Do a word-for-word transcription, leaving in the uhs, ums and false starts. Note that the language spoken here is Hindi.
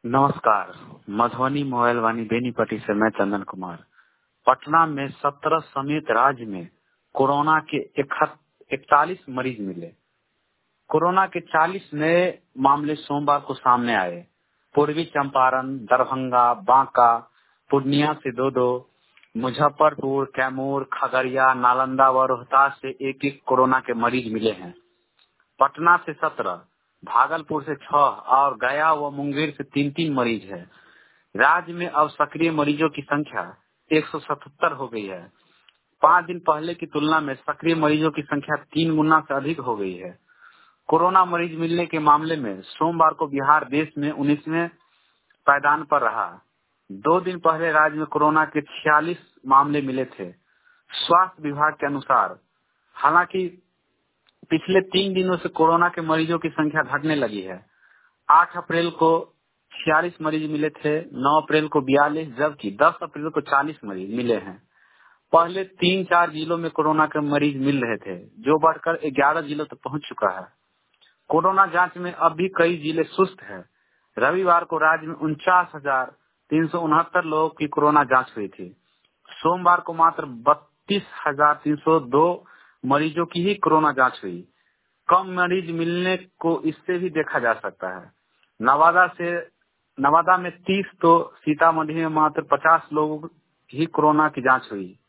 नमस्कार। मधुबनी मोबाइल वाणी बेनीपट्टी से मैं चंदन कुमार। पटना में सत्रह समेत राज्य में कोरोना के इकतालीस मरीज मिले। कोरोना के चालीस नए मामले सोमवार को सामने आए। पूर्वी चंपारण, दरभंगा, बांका, पूर्णिया से दो दो, मुजफ्फरपुर, कैमूर, खगड़िया, नालंदा व रोहतास से एक एक कोरोना के मरीज मिले हैं। पटना से सत्रह, भागलपुर से छह और गया व मुंगेर से तीन तीन मरीज है। राज्य में अब सक्रिय मरीजों की संख्या एक सौ सतहत्तर हो गई है। पाँच दिन पहले की तुलना में सक्रिय मरीजों की संख्या तीन गुना से अधिक हो गई है। कोरोना मरीज मिलने के मामले में सोमवार को बिहार देश में उन्नीसवें पायदान पर रहा। दो दिन पहले राज्य में कोरोना के छियालीस मामले मिले थे। स्वास्थ्य विभाग के अनुसार हालांकि पिछले तीन दिनों से कोरोना के मरीजों की संख्या घटने लगी है। आठ अप्रैल को छियालीस मरीज मिले थे, नौ अप्रैल को बयालीस, जबकि दस अप्रैल को चालीस मरीज मिले हैं। पहले तीन चार जिलों में कोरोना के मरीज मिल रहे थे, जो बढ़कर ग्यारह जिलों तक पहुंच चुका है। कोरोना जांच में अब भी कई जिले सुस्त है। रविवार को राज्य में उनचास हजार तीन सौ उनहत्तर लोगों की कोरोना जांच हुई थी। सोमवार को मात्र बत्तीस हजार तीन सौ दो मरीजों की ही कोरोना जांच हुई। कम मरीज मिलने को इससे भी देखा जा सकता है। नवादा से नवादा में तीस तो सीतामढ़ी में मात्र पचास लोगों की कोरोना की जांच हुई।